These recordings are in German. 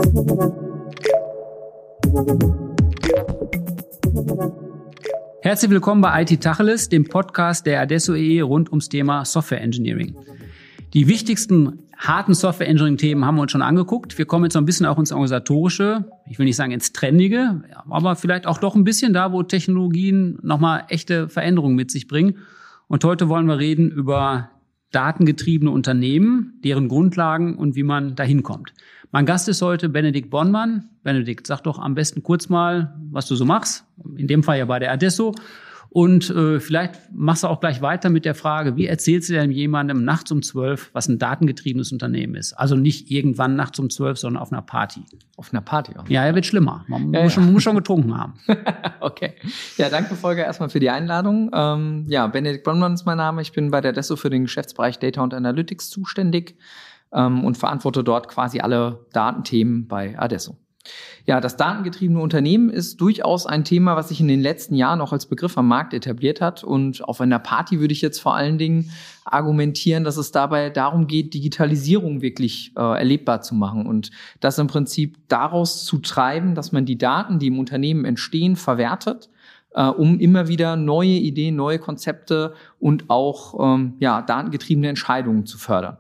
Herzlich willkommen bei IT Tacheles, dem Podcast der Adesso EE rund ums Thema Software Engineering. Die wichtigsten harten Software Engineering Themen haben wir uns schon angeguckt. Wir kommen jetzt noch ein bisschen auch ins Organisatorische, ich will nicht sagen ins Trendige, aber vielleicht auch doch ein bisschen da, wo Technologien nochmal echte Veränderungen mit sich bringen. Und heute wollen wir reden über datengetriebene Unternehmen, deren Grundlagen und wie man da hinkommt. Mein Gast ist heute Benedikt Bonnmann. Benedikt, sag doch am besten kurz mal, was du so machst. In dem Fall ja bei der Adesso. Und vielleicht machst du auch gleich weiter mit der Frage, wie erzählst du denn jemandem nachts um 12, was ein datengetriebenes Unternehmen ist? Also nicht irgendwann nachts um 12, sondern auf einer Party. Auf einer Party auch. Ja, er wird schlimmer. Man muss schon getrunken haben. Okay. Ja, danke Volker erstmal für die Einladung. Benedikt Bonnmann ist mein Name. Ich bin bei der Adesso für den Geschäftsbereich Data und Analytics zuständig und verantworte dort quasi alle Datenthemen bei Adesso. Ja, das datengetriebene Unternehmen ist durchaus ein Thema, was sich in den letzten Jahren auch als Begriff am Markt etabliert hat. Und auf einer Party würde ich jetzt vor allen Dingen argumentieren, dass es dabei darum geht, Digitalisierung wirklich erlebbar zu machen und das im Prinzip daraus zu treiben, dass man die Daten, die im Unternehmen entstehen, verwertet, um immer wieder neue Ideen, neue Konzepte und auch datengetriebene Entscheidungen zu fördern.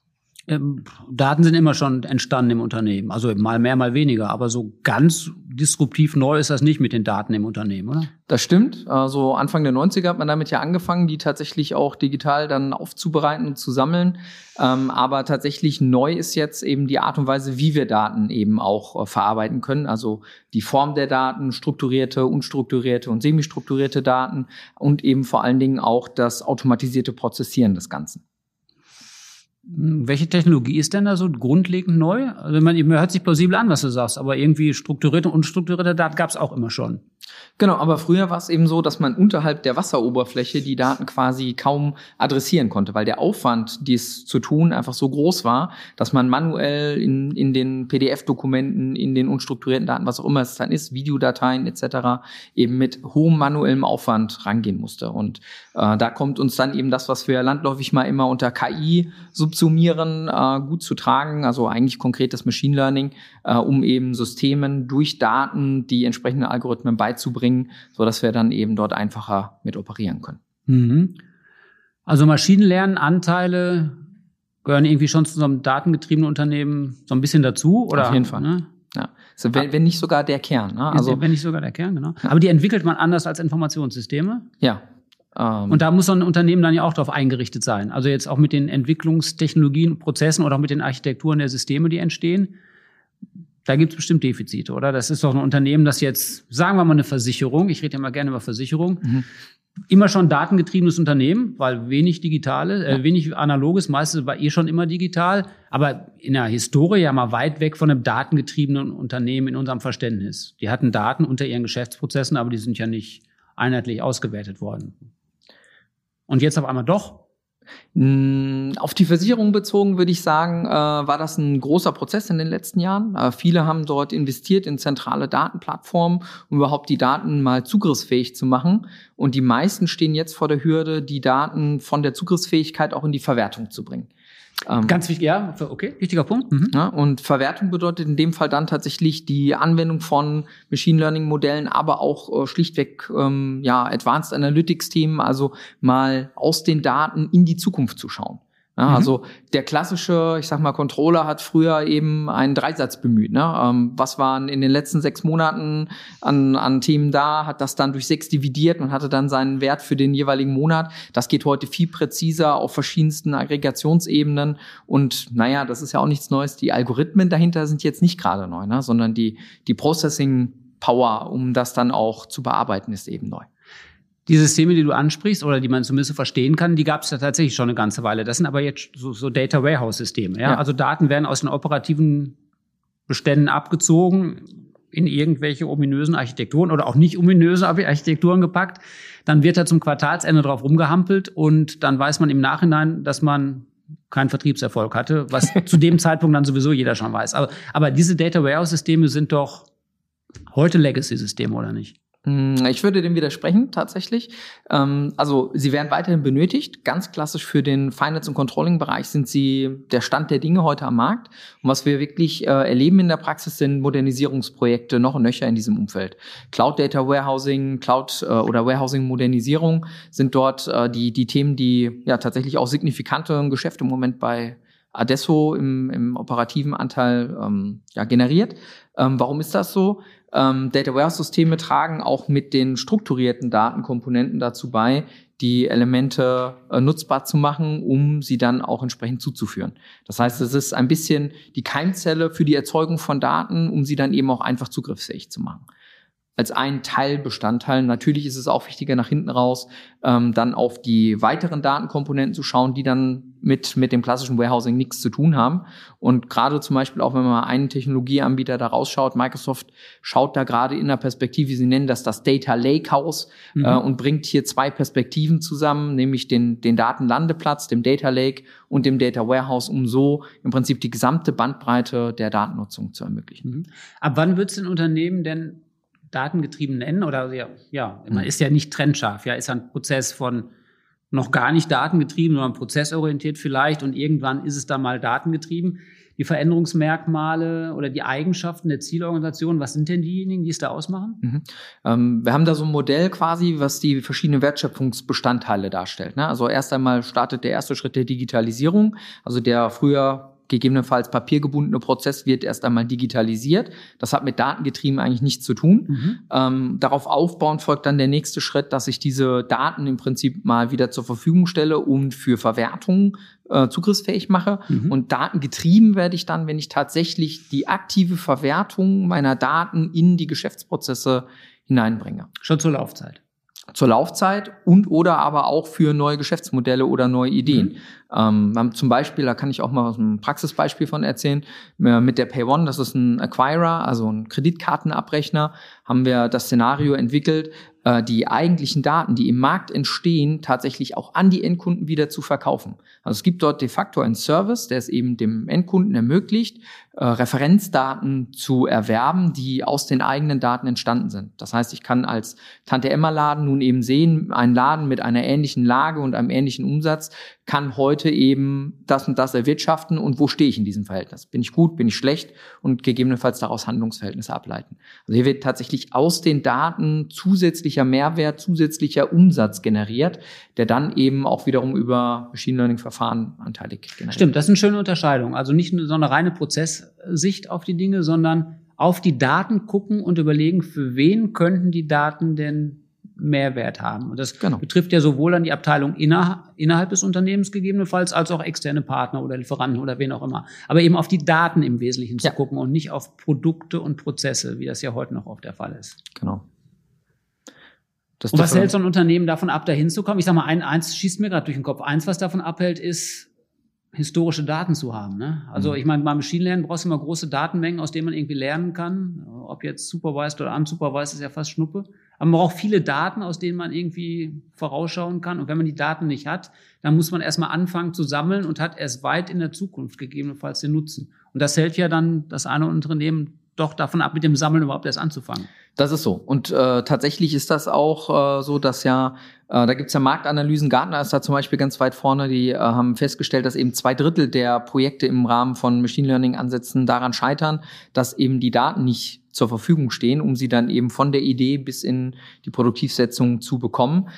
Daten sind immer schon entstanden im Unternehmen, also mal mehr, mal weniger, aber so ganz disruptiv neu ist das nicht mit den Daten im Unternehmen, oder? Das stimmt. Also Anfang der 90er hat man damit ja angefangen, die tatsächlich auch digital dann aufzubereiten und zu sammeln. Aber tatsächlich neu ist jetzt eben die Art und Weise, wie wir Daten eben auch verarbeiten können. Also die Form der Daten, strukturierte, unstrukturierte und semi-strukturierte Daten und eben vor allen Dingen auch das automatisierte Prozessieren des Ganzen. Welche Technologie ist denn da so grundlegend neu? Also man hört sich plausibel an, was du sagst, aber irgendwie strukturierte und unstrukturierte Daten gab es auch immer schon. Genau, aber früher war es eben so, dass man unterhalb der Wasseroberfläche die Daten quasi kaum adressieren konnte, weil der Aufwand, dies zu tun, einfach so groß war, dass man manuell in den PDF-Dokumenten, in den unstrukturierten Daten, was auch immer es dann ist, Videodateien etc., eben mit hohem manuellem Aufwand rangehen musste. Und da kommt uns dann eben das, was wir landläufig mal immer unter KI subsumieren, gut zu tragen, also eigentlich konkretes Machine Learning, um eben Systemen durch Daten die entsprechenden Algorithmen beizubringen, so dass wir dann eben dort einfacher mit operieren können. Mhm. Also Maschinenlernanteile gehören irgendwie schon zu so einem datengetriebenen Unternehmen so ein bisschen dazu, oder? Auf jeden Fall. Ne? Ja. Also wenn nicht sogar der Kern. Ne? Also wenn nicht sogar der Kern, genau. Ja. Aber die entwickelt man anders als Informationssysteme? Ja. Und da muss so ein Unternehmen dann ja auch darauf eingerichtet sein. Also jetzt auch mit den Entwicklungstechnologien, Prozessen oder auch mit den Architekturen der Systeme, die entstehen. Da gibt es bestimmt Defizite, oder? Das ist doch ein Unternehmen, das jetzt, sagen wir mal eine Versicherung, ich rede ja mal gerne über Versicherung, immer schon datengetriebenes Unternehmen, weil wenig wenig analoges, meistens war schon immer digital, aber in der Historie ja mal weit weg von einem datengetriebenen Unternehmen in unserem Verständnis. Die hatten Daten unter ihren Geschäftsprozessen, aber die sind ja nicht einheitlich ausgewertet worden. Und jetzt auf einmal doch? Auf die Versicherung bezogen würde ich sagen, war das ein großer Prozess in den letzten Jahren. Viele haben dort investiert in zentrale Datenplattformen, um überhaupt die Daten mal zugriffsfähig zu machen. Und die meisten stehen jetzt vor der Hürde, die Daten von der Zugriffsfähigkeit auch in die Verwertung zu bringen. Ganz wichtig, ja, okay, wichtiger Punkt. Mhm. Ja, und Verwertung bedeutet in dem Fall dann tatsächlich die Anwendung von Machine Learning Modellen, aber auch schlichtweg Advanced Analytics Themen, also mal aus den Daten in die Zukunft zu schauen. Ja, also der klassische, ich sag mal, Controller hat früher eben einen Dreisatz bemüht. Ne? Was waren in den letzten 6 Monaten an Themen da, hat das dann durch 6 dividiert und hatte dann seinen Wert für den jeweiligen Monat. Das geht heute viel präziser auf verschiedensten Aggregationsebenen. Und naja, das ist ja auch nichts Neues. Die Algorithmen dahinter sind jetzt nicht gerade neu, ne? Sondern die Processing Power, um das dann auch zu bearbeiten, ist eben neu. Die Systeme, die du ansprichst oder die man zumindest verstehen kann, die gab es ja tatsächlich schon eine ganze Weile. Das sind aber jetzt so Data Warehouse Systeme. Ja? Also Daten werden aus den operativen Beständen abgezogen, in irgendwelche ominösen Architekturen oder auch nicht ominöse Architekturen gepackt. Dann wird da zum Quartalsende drauf rumgehampelt und dann weiß man im Nachhinein, dass man keinen Vertriebserfolg hatte, was zu dem Zeitpunkt dann sowieso jeder schon weiß. Aber diese Data Warehouse Systeme sind doch heute Legacy-Systeme, oder nicht? Ich würde dem widersprechen, tatsächlich. Also sie werden weiterhin benötigt. Ganz klassisch für den Finance- und Controlling-Bereich sind sie der Stand der Dinge heute am Markt. Und was wir wirklich erleben in der Praxis sind Modernisierungsprojekte noch und nöcher in diesem Umfeld. Cloud Data Warehousing, Cloud oder Warehousing-Modernisierung sind dort die Themen, die ja tatsächlich auch signifikante Geschäfte im Moment bei Adesso im operativen Anteil generiert. Warum ist das so? Data Warehouse-Systeme tragen auch mit den strukturierten Datenkomponenten dazu bei, die Elemente nutzbar zu machen, um sie dann auch entsprechend zuzuführen. Das heißt, es ist ein bisschen die Keimzelle für die Erzeugung von Daten, um sie dann eben auch einfach zugriffsfähig zu machen. Als ein Teilbestandteil. Natürlich ist es auch wichtiger, nach hinten raus dann auf die weiteren Datenkomponenten zu schauen, die dann mit dem klassischen Warehousing nichts zu tun haben. Und gerade zum Beispiel auch, wenn man mal einen Technologieanbieter da rausschaut, Microsoft schaut da gerade in der Perspektive, sie nennen das Data Lakehouse, und bringt hier zwei Perspektiven zusammen, nämlich den Datenlandeplatz, dem Data Lake und dem Data Warehouse, um so im Prinzip die gesamte Bandbreite der Datennutzung zu ermöglichen. Ab wann wird es den Unternehmen denn datengetrieben nennen? Oder man ist ja nicht trennscharf, ist ein Prozess von noch gar nicht datengetrieben, sondern prozessorientiert vielleicht, und irgendwann ist es dann mal datengetrieben. Die Veränderungsmerkmale oder die Eigenschaften der Zielorganisation, was sind denn diejenigen, die es da ausmachen? Wir haben da so ein Modell quasi, was die verschiedenen Wertschöpfungsbestandteile darstellt. Also erst einmal startet der erste Schritt der Digitalisierung, also der früher gegebenenfalls papiergebundene Prozess wird erst einmal digitalisiert. Das hat mit datengetrieben eigentlich nichts zu tun. Darauf aufbauend folgt dann der nächste Schritt, dass ich diese Daten im Prinzip mal wieder zur Verfügung stelle und für Verwertung zugriffsfähig mache. Und datengetrieben werde ich dann, wenn ich tatsächlich die aktive Verwertung meiner Daten in die Geschäftsprozesse hineinbringe. Schon zur Laufzeit. Zur Laufzeit und oder aber auch für neue Geschäftsmodelle oder neue Ideen. Wir haben zum Beispiel, da kann ich auch mal ein Praxisbeispiel von erzählen, mit der PayOne, das ist ein Acquirer, also ein Kreditkartenabrechner, haben wir das Szenario entwickelt, die eigentlichen Daten, die im Markt entstehen, tatsächlich auch an die Endkunden wieder zu verkaufen. Also es gibt dort de facto einen Service, der es eben dem Endkunden ermöglicht, Referenzdaten zu erwerben, die aus den eigenen Daten entstanden sind. Das heißt, ich kann als Tante-Emma-Laden nun eben sehen, ein Laden mit einer ähnlichen Lage und einem ähnlichen Umsatz kann heute eben das und das erwirtschaften und wo stehe ich in diesem Verhältnis? Bin ich gut, bin ich schlecht? Und gegebenenfalls daraus Handlungsverhältnisse ableiten. Also hier wird tatsächlich aus den Daten zusätzlicher Mehrwert, zusätzlicher Umsatz generiert, der dann eben auch wiederum über Machine Learning-Verfahren anteilig generiert. Stimmt, das ist eine schöne Unterscheidung. Also nicht nur so eine reine Prozesssicht auf die Dinge, sondern auf die Daten gucken und überlegen, für wen könnten die Daten denn Mehrwert haben. Und das betrifft ja sowohl an die Abteilung innerhalb des Unternehmens gegebenenfalls, als auch externe Partner oder Lieferanten oder wen auch immer. Aber eben auf die Daten im Wesentlichen zu gucken und nicht auf Produkte und Prozesse, wie das ja heute noch oft der Fall ist. Genau. Und was hält so ein Unternehmen davon ab, da hinzukommen? Ich sag mal, eins schießt mir gerade durch den Kopf. Eins, was davon abhält, ist, historische Daten zu haben. Ne? Also ich meine, beim Machine Learning brauchst du immer große Datenmengen, aus denen man irgendwie lernen kann. Ob jetzt supervised oder unsupervised, ist ja fast Schnuppe. Aber man braucht viele Daten, aus denen man irgendwie vorausschauen kann. Und wenn man die Daten nicht hat, dann muss man erstmal anfangen zu sammeln und hat erst weit in der Zukunft gegebenenfalls den Nutzen. Und das hält ja dann das eine Unternehmen doch davon ab, mit dem Sammeln überhaupt erst anzufangen. Das ist so. Und tatsächlich ist das auch so, dass da gibt's ja Marktanalysen. Gartner ist da zum Beispiel ganz weit vorne. Die haben festgestellt, dass eben 2/3 der Projekte im Rahmen von Machine Learning-Ansätzen daran scheitern, dass eben die Daten nicht zur Verfügung stehen, um sie dann eben von der Idee bis in die Produktivsetzung zu bekommen.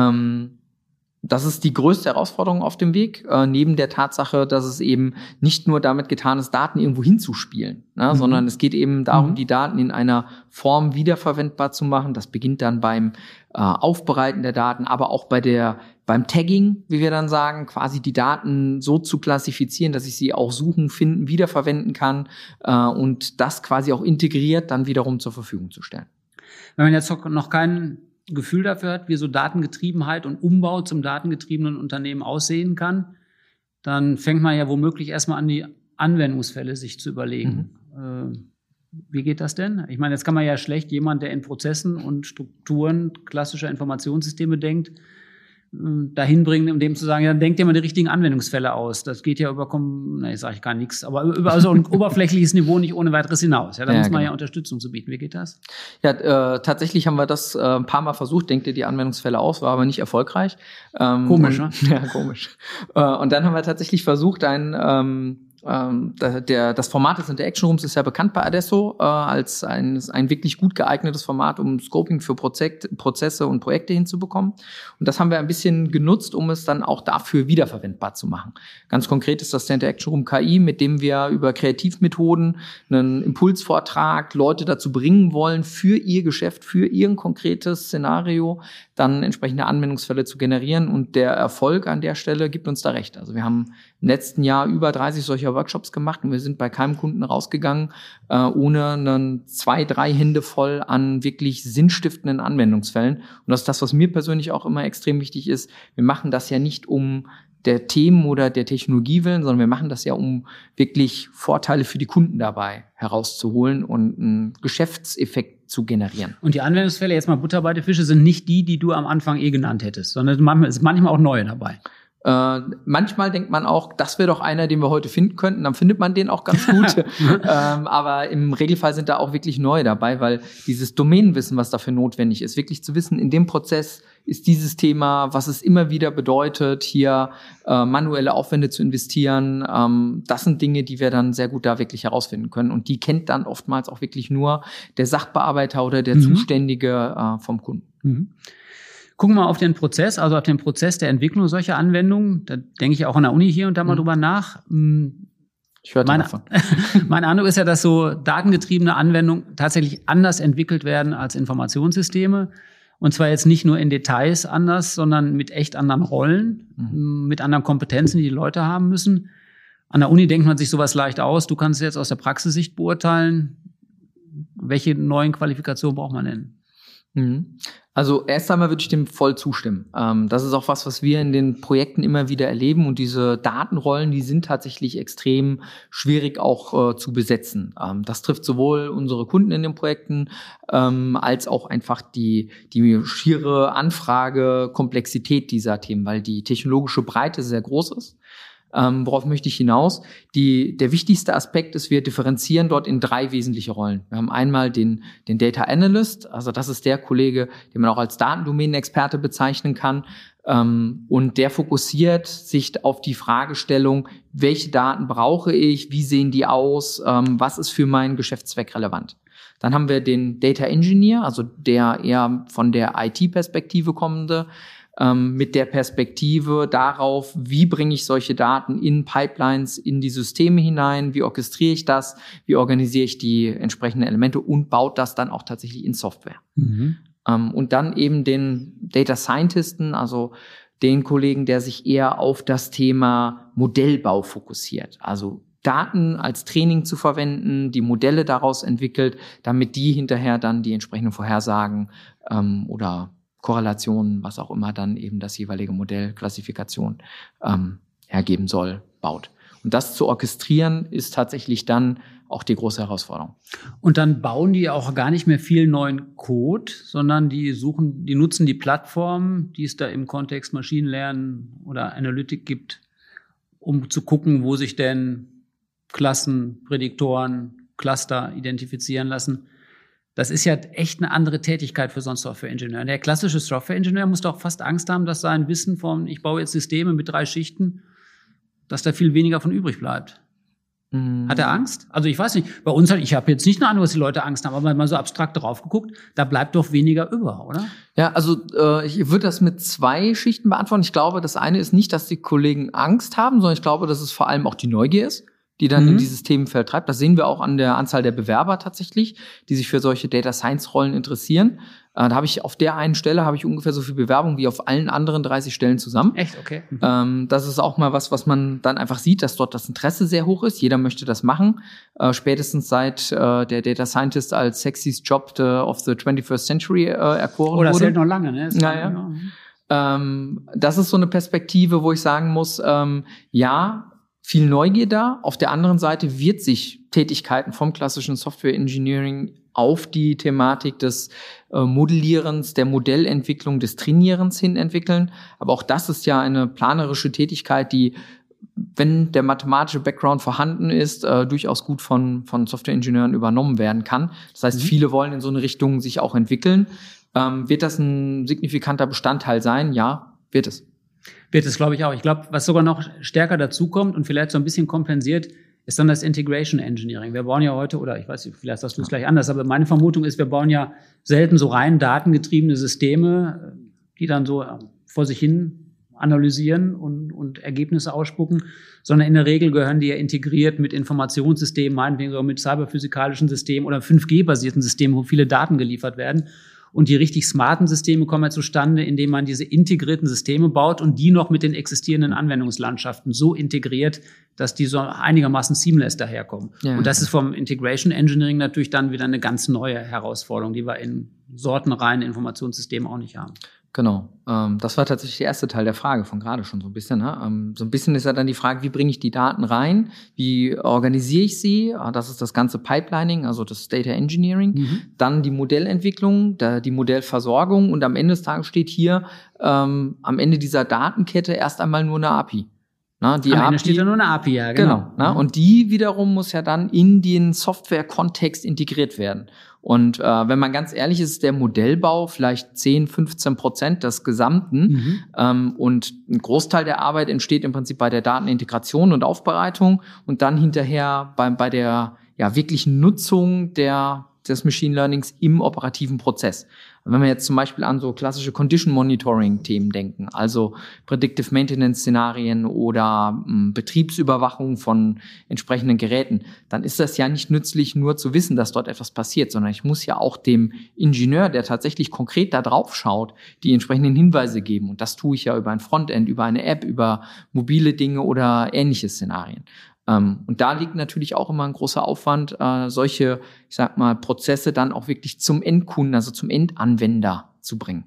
Das ist die größte Herausforderung auf dem Weg, neben der Tatsache, dass es eben nicht nur damit getan ist, Daten irgendwo hinzuspielen, sondern es geht eben darum, die Daten in einer Form wiederverwendbar zu machen. Das beginnt dann beim Aufbereiten der Daten, aber auch beim Tagging, wie wir dann sagen, quasi die Daten so zu klassifizieren, dass ich sie auch suchen, finden, wiederverwenden kann und das quasi auch integriert dann wiederum zur Verfügung zu stellen. Wenn man jetzt noch keinen Gefühl dafür hat, wie so Datengetriebenheit und Umbau zum datengetriebenen Unternehmen aussehen kann, dann fängt man ja womöglich erstmal an, die Anwendungsfälle sich zu überlegen. Wie geht das denn? Ich meine, jetzt kann man ja schlecht jemand, der in Prozessen und Strukturen klassischer Informationssysteme denkt, dahin bringen, um dem zu sagen, ja, denkt dir mal die richtigen Anwendungsfälle aus. Das geht ja über, ich sage gar nichts, aber über so ein oberflächliches Niveau nicht ohne weiteres hinaus. Ja, da muss man ja Unterstützung zu bieten. Wie geht das? Ja, tatsächlich haben wir das ein paar Mal versucht, denkt ihr die Anwendungsfälle aus, war aber nicht erfolgreich. Komisch, ne? Ja, komisch. Und dann haben wir tatsächlich versucht, das Format des Interaction Rooms ist ja bekannt bei Adesso als ein wirklich gut geeignetes Format, um Scoping für Prozesse und Projekte hinzubekommen. Und das haben wir ein bisschen genutzt, um es dann auch dafür wiederverwendbar zu machen. Ganz konkret ist das der Interaction Room KI, mit dem wir über Kreativmethoden einen Impulsvortrag Leute dazu bringen wollen, für ihr Geschäft, für ihr konkretes Szenario dann entsprechende Anwendungsfälle zu generieren. Und der Erfolg an der Stelle gibt uns da recht. Also wir haben im letzten Jahr über 30 solcher Workshops gemacht und wir sind bei keinem Kunden rausgegangen, ohne einen 2-3 Hände voll an wirklich sinnstiftenden Anwendungsfällen. Und das ist das, was mir persönlich auch immer extrem wichtig ist. Wir machen das ja nicht um der Themen oder der Technologie willen, sondern wir machen das ja, um wirklich Vorteile für die Kunden dabei herauszuholen und einen Geschäftseffekt zu generieren. Und die Anwendungsfälle, jetzt mal Butter bei den Fische, sind nicht die du am Anfang genannt hättest, sondern manchmal auch neue dabei. Manchmal denkt man auch, das wäre doch einer, den wir heute finden könnten, dann findet man den auch ganz gut. Aber im Regelfall sind da auch wirklich neue dabei, weil dieses Domänenwissen, was dafür notwendig ist, wirklich zu wissen, in dem Prozess ist dieses Thema, was es immer wieder bedeutet, hier manuelle Aufwände zu investieren, das sind Dinge, die wir dann sehr gut da wirklich herausfinden können. Und die kennt dann oftmals auch wirklich nur der Sachbearbeiter oder der Zuständige vom Kunden. Mhm. Gucken wir mal auf den Prozess, also auf den Prozess der Entwicklung solcher Anwendungen. Da denke ich auch an der Uni hier und da mal drüber nach. Ich höre davon. Mein Eindruck ist ja, dass so datengetriebene Anwendungen tatsächlich anders entwickelt werden als Informationssysteme. Und zwar jetzt nicht nur in Details anders, sondern mit echt anderen Rollen, mit anderen Kompetenzen, die Leute haben müssen. An der Uni denkt man sich sowas leicht aus. Du kannst jetzt aus der Praxissicht beurteilen, welche neuen Qualifikationen braucht man denn? Also erst einmal würde ich dem voll zustimmen. Das ist auch was wir in den Projekten immer wieder erleben. Und diese Datenrollen, die sind tatsächlich extrem schwierig auch zu besetzen. Das trifft sowohl unsere Kunden in den Projekten als auch einfach die schiere Anfrage-Komplexität dieser Themen, weil die technologische Breite sehr groß ist. Worauf möchte ich hinaus? Der wichtigste Aspekt ist, wir differenzieren dort in 3 wesentliche Rollen. Wir haben einmal den Data Analyst, also das ist der Kollege, den man auch als Datendomänenexperte bezeichnen kann. Und der fokussiert sich auf die Fragestellung, welche Daten brauche ich, wie sehen die aus, was ist für meinen Geschäftszweck relevant. Dann haben wir den Data Engineer, also der eher von der IT-Perspektive kommende, mit der Perspektive darauf, wie bringe ich solche Daten in Pipelines, in die Systeme hinein, wie orchestriere ich das, wie organisiere ich die entsprechenden Elemente und baut das dann auch tatsächlich in Software. Und dann eben den Data Scientisten, also den Kollegen, der sich eher auf das Thema Modellbau fokussiert, also Daten als Training zu verwenden, die Modelle daraus entwickelt, damit die hinterher dann die entsprechenden Vorhersagen oder Korrelationen, was auch immer dann eben das jeweilige Modell, Klassifikation hergeben soll, baut. Und das zu orchestrieren ist tatsächlich dann auch die große Herausforderung. Und dann bauen die auch gar nicht mehr viel neuen Code, sondern die nutzen die Plattform, die es da im Kontext Maschinenlernen oder Analytik gibt, um zu gucken, wo sich denn Klassen, Prädiktoren, Cluster identifizieren lassen. Das ist ja echt eine andere Tätigkeit für so einen Software-Ingenieur. Der klassische Software-Ingenieur muss doch fast Angst haben, dass sein Wissen von, ich baue jetzt Systeme mit 3 Schichten, dass da viel weniger von übrig bleibt. Hat er Angst? Also ich weiß nicht, bei uns, ich habe jetzt nicht eine Ahnung, dass die Leute Angst haben, aber wenn man so abstrakt drauf geguckt, da bleibt doch weniger über, oder? Ja, also ich würde das mit 2 Schichten beantworten. Ich glaube, das eine ist nicht, dass die Kollegen Angst haben, sondern ich glaube, dass es vor allem auch die Neugier ist, die dann in dieses Themenfeld treibt. Das sehen wir auch an der Anzahl der Bewerber tatsächlich, die sich für solche Data Science Rollen interessieren. Da habe ich auf der einen Stelle ungefähr so viel Bewerbung wie auf allen anderen 30 Stellen zusammen. Echt? Okay. Das ist auch mal was man dann einfach sieht, dass dort das Interesse sehr hoch ist. Jeder möchte das machen. Spätestens seit der Data Scientist als sexiest Job of the 21st Century erkoren wurde. Das hält noch lange, ne? Naja. Das ist so eine Perspektive, wo ich sagen muss, ja, viel Neugier da. Auf der anderen Seite wird sich Tätigkeiten vom klassischen Software Engineering auf die Thematik des Modellierens, der Modellentwicklung, des Trainierens hin entwickeln. Aber auch das ist ja eine planerische Tätigkeit, die, wenn der mathematische Background vorhanden ist, durchaus gut von Softwareingenieuren übernommen werden kann. Das heißt, viele wollen in so eine Richtung sich auch entwickeln. Wird das ein signifikanter Bestandteil sein? Ja, wird es. Wird es, glaube ich, auch. Ich glaube, was sogar noch stärker dazukommt und vielleicht so ein bisschen kompensiert, ist dann das Integration Engineering. Wir bauen ja heute, oder ich weiß nicht, vielleicht sagst du es gleich anders, aber meine Vermutung ist, wir bauen ja selten so rein datengetriebene Systeme, die dann so vor sich hin analysieren und Ergebnisse ausspucken, sondern in der Regel gehören die ja integriert mit Informationssystemen, meinetwegen sogar mit cyberphysikalischen Systemen oder 5G-basierten Systemen, wo viele Daten geliefert werden. Und die richtig smarten Systeme kommen ja zustande, indem man diese integrierten Systeme baut und die noch mit den existierenden Anwendungslandschaften so integriert, dass die so einigermaßen seamless daherkommen. Ja. Und das ist vom Integration Engineering natürlich dann wieder eine ganz neue Herausforderung, die wir in sortenreinen Informationssystemen auch nicht haben. Genau. Das war tatsächlich der erste Teil der Frage von gerade schon so ein bisschen. Ne? So ein bisschen ist ja dann die Frage, wie bringe ich die Daten rein? Wie organisiere ich sie? Das ist das ganze Pipelining, also das Data Engineering. Dann die Modellentwicklung, die Modellversorgung. Und am Ende des Tages steht hier am Ende dieser Datenkette erst einmal nur eine API. Na, die Am Ende steht ja nur eine API, ja, genau. Und die wiederum muss ja dann in den Software-Kontext integriert werden. Und wenn man ganz ehrlich ist, ist der Modellbau vielleicht 10-15% des Gesamten. Und ein Großteil der Arbeit entsteht im Prinzip bei der Datenintegration und Aufbereitung und dann hinterher bei der wirklichen Nutzung des Machine Learnings im operativen Prozess. Wenn wir jetzt zum Beispiel an so klassische Condition Monitoring Themen denken, also Predictive Maintenance Szenarien oder Betriebsüberwachung von entsprechenden Geräten, dann ist das ja nicht nützlich, nur zu wissen, dass dort etwas passiert, sondern ich muss ja auch dem Ingenieur, der tatsächlich konkret da drauf schaut, die entsprechenden Hinweise geben. Und das tue ich ja über ein Frontend, über eine App, über mobile Dinge oder ähnliche Szenarien. Und da liegt natürlich auch immer ein großer Aufwand, solche, ich sag mal, Prozesse dann auch wirklich zum Endkunden, also zum Endanwender zu bringen.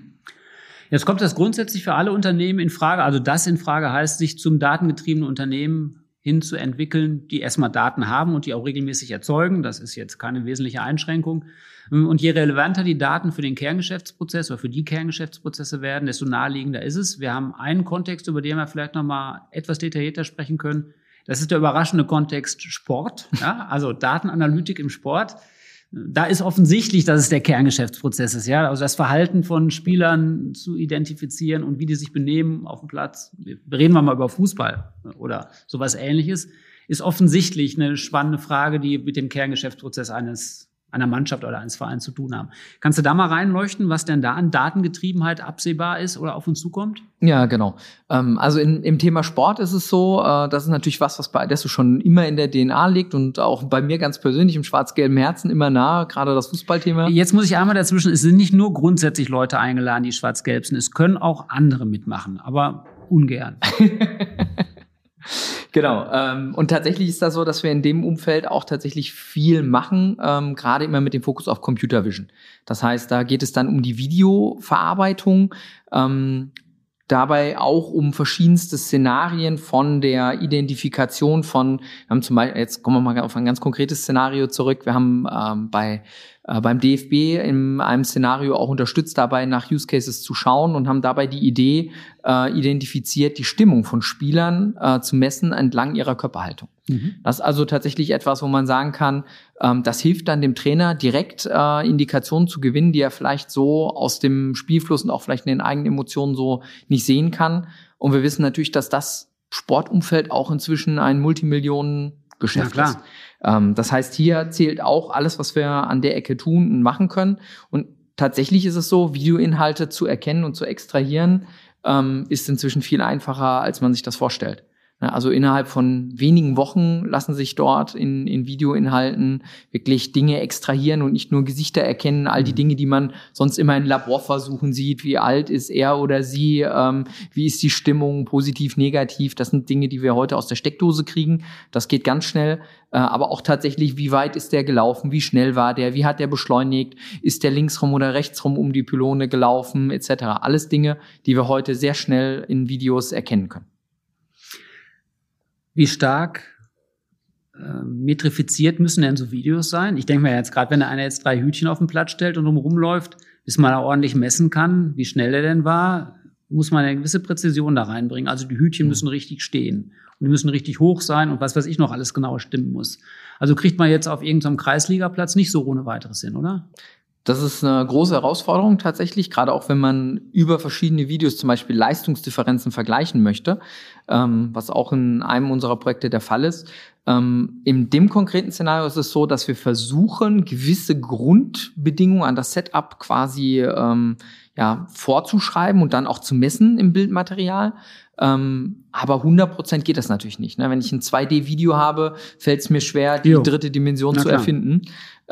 Jetzt kommt das grundsätzlich für alle Unternehmen in Frage. Also das in Frage heißt, sich zum datengetriebenen Unternehmen hinzuentwickeln, die erstmal Daten haben und die auch regelmäßig erzeugen. Das ist jetzt keine wesentliche Einschränkung. Und je relevanter die Daten für den Kerngeschäftsprozess oder für die Kerngeschäftsprozesse werden, desto naheliegender ist es. Wir haben einen Kontext, über den wir vielleicht noch mal etwas detaillierter sprechen können. Das ist der überraschende Kontext Sport, ja, also Datenanalytik im Sport. Da ist offensichtlich, dass es der Kerngeschäftsprozess ist, ja, also das Verhalten von Spielern zu identifizieren und wie die sich benehmen auf dem Platz. Reden wir mal über Fußball oder sowas Ähnliches, ist offensichtlich eine spannende Frage, die mit dem Kerngeschäftsprozess einer Mannschaft oder eines Vereins zu tun haben. Kannst du da mal reinleuchten, was denn da an Datengetriebenheit absehbar ist oder auf uns zukommt? Ja, genau. Also im Thema Sport ist es so, das ist natürlich was bei Adesso schon immer in der DNA liegt und auch bei mir ganz persönlich im schwarz-gelben Herzen immer nah, gerade das Fußballthema. Jetzt muss ich einmal dazwischen, es sind nicht nur grundsätzlich Leute eingeladen, die schwarz-gelb sind, es können auch andere mitmachen, aber ungern. Genau. Und tatsächlich ist das so, dass wir in dem Umfeld auch tatsächlich viel machen, gerade immer mit dem Fokus auf Computer Vision. Das heißt, da geht es dann um die Videoverarbeitung, dabei auch um verschiedenste Szenarien von der Identifikation von, wir haben zum Beispiel, jetzt kommen wir mal auf ein ganz konkretes Szenario zurück, wir haben beim DFB in einem Szenario auch unterstützt dabei, nach Use Cases zu schauen und haben dabei die Idee identifiziert, die Stimmung von Spielern zu messen entlang ihrer Körperhaltung. Das ist also tatsächlich etwas, wo man sagen kann, das hilft dann dem Trainer direkt Indikationen zu gewinnen, die er vielleicht so aus dem Spielfluss und auch vielleicht in den eigenen Emotionen so nicht sehen kann. Und wir wissen natürlich, dass das Sportumfeld auch inzwischen ein Multimillionen-Geschäft ist. Das heißt, hier zählt auch alles, was wir an der Ecke tun und machen können. Und tatsächlich ist es so, Videoinhalte zu erkennen und zu extrahieren, ist inzwischen viel einfacher, als man sich das vorstellt. Also innerhalb von wenigen Wochen lassen sich dort in Videoinhalten wirklich Dinge extrahieren und nicht nur Gesichter erkennen, all die Dinge, die man sonst immer in Laborversuchen sieht. Wie alt ist er oder sie? Wie ist die Stimmung? Positiv, negativ? Das sind Dinge, die wir heute aus der Steckdose kriegen. Das geht ganz schnell. Aber auch tatsächlich, wie weit ist der gelaufen? Wie schnell war der? Wie hat der beschleunigt? Ist der linksrum oder rechtsrum um die Pylone gelaufen? Etc. Alles Dinge, die wir heute sehr schnell in Videos erkennen können. Wie stark metrifiziert müssen denn so Videos sein? Ich denke mir jetzt gerade, wenn da einer jetzt 3 Hütchen auf den Platz stellt und rumläuft, bis man da ordentlich messen kann, wie schnell er denn war, muss man eine gewisse Präzision da reinbringen. Also die Hütchen müssen richtig stehen und die müssen richtig hoch sein und was weiß ich noch alles genau stimmen muss. Also kriegt man jetzt auf irgendeinem Kreisligaplatz nicht so ohne weiteres hin, oder? Das ist eine große Herausforderung tatsächlich, gerade auch wenn man über verschiedene Videos zum Beispiel Leistungsdifferenzen vergleichen möchte, was auch in einem unserer Projekte der Fall ist. In dem konkreten Szenario ist es so, dass wir versuchen, gewisse Grundbedingungen an das Setup quasi vorzuschreiben und dann auch zu messen im Bildmaterial. Aber 100% geht das natürlich nicht. Ne? Wenn ich ein 2D-Video habe, fällt es mir schwer, die dritte Dimension zu erfinden.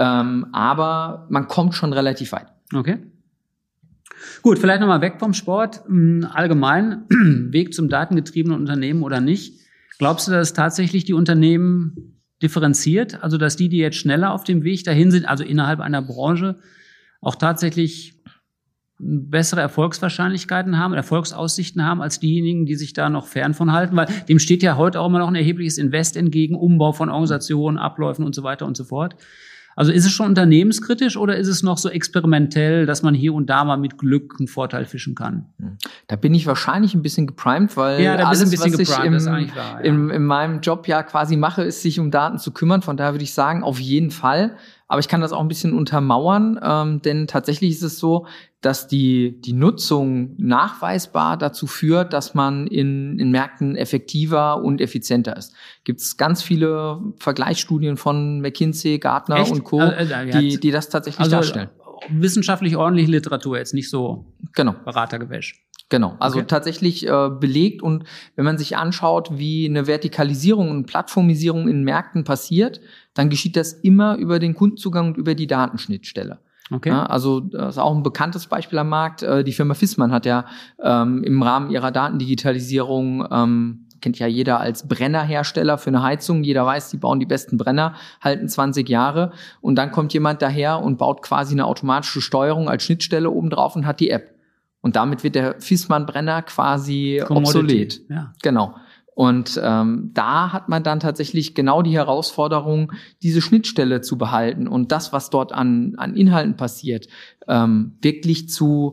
Aber man kommt schon relativ weit. Okay. Gut, vielleicht nochmal weg vom Sport. Allgemein, Weg zum datengetriebenen Unternehmen oder nicht. Glaubst du, dass tatsächlich die Unternehmen differenziert? Also, dass die jetzt schneller auf dem Weg dahin sind, also innerhalb einer Branche, auch tatsächlich bessere Erfolgswahrscheinlichkeiten haben, Erfolgsaussichten haben, als diejenigen, die sich da noch fern von halten? Weil dem steht ja heute auch immer noch ein erhebliches Invest entgegen, Umbau von Organisationen, Abläufen und so weiter und so fort. Also ist es schon unternehmenskritisch oder ist es noch so experimentell, dass man hier und da mal mit Glück einen Vorteil fischen kann? Da bin ich wahrscheinlich ein bisschen geprimed, weil alles, was ich in meinem Job ja quasi mache, ist, sich um Daten zu kümmern. Von daher würde ich sagen, auf jeden Fall. Aber ich kann das auch ein bisschen untermauern, denn tatsächlich ist es so, dass die Nutzung nachweisbar dazu führt, dass man in Märkten effektiver und effizienter ist. Gibt es ganz viele Vergleichsstudien von McKinsey, Gartner und Co., die das tatsächlich darstellen. Wissenschaftlich ordentliche Literatur, jetzt nicht so Beratergewäsch. Genau, also tatsächlich belegt. Und wenn man sich anschaut, wie eine Vertikalisierung und Plattformisierung in Märkten passiert, dann geschieht das immer über den Kundenzugang und über die Datenschnittstelle. Okay. Ja, also das ist auch ein bekanntes Beispiel am Markt. Die Firma Viessmann hat ja im Rahmen ihrer Datendigitalisierung, kennt ja jeder als Brennerhersteller für eine Heizung. Jeder weiß, die bauen die besten Brenner, halten 20 Jahre. Und dann kommt jemand daher und baut quasi eine automatische Steuerung als Schnittstelle obendrauf und hat die App. Und damit wird der Viessmann-Brenner quasi obsolet. Ja. Genau. Und da hat man dann tatsächlich genau die Herausforderung, diese Schnittstelle zu behalten und das, was dort an Inhalten passiert, wirklich zu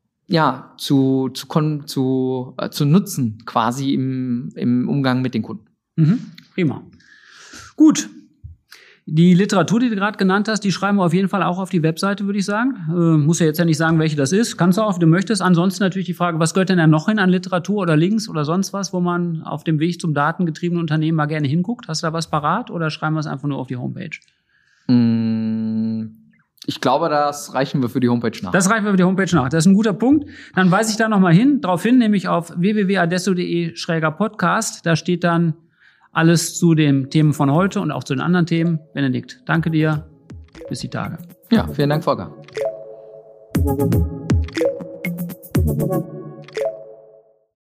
nutzen, quasi im Umgang mit den Kunden. Prima. Gut. Die Literatur, die du gerade genannt hast, die schreiben wir auf jeden Fall auch auf die Webseite, würde ich sagen. Muss ja jetzt ja nicht sagen, welche das ist. Kannst du auch, wenn du möchtest. Ansonsten natürlich die Frage, was gehört denn da noch hin an Literatur oder Links oder sonst was, wo man auf dem Weg zum datengetriebenen Unternehmen mal gerne hinguckt? Hast du da was parat oder schreiben wir es einfach nur auf die Homepage? Ich glaube, das reichen wir für die Homepage nach. Das reichen wir für die Homepage nach. Das ist ein guter Punkt. Dann weise ich da nochmal drauf hin, nämlich auf www.adesso.de/podcast. Da steht dann alles zu den Themen von heute und auch zu den anderen Themen. Benedikt, danke dir. Bis die Tage. Ja, vielen Dank, Volker.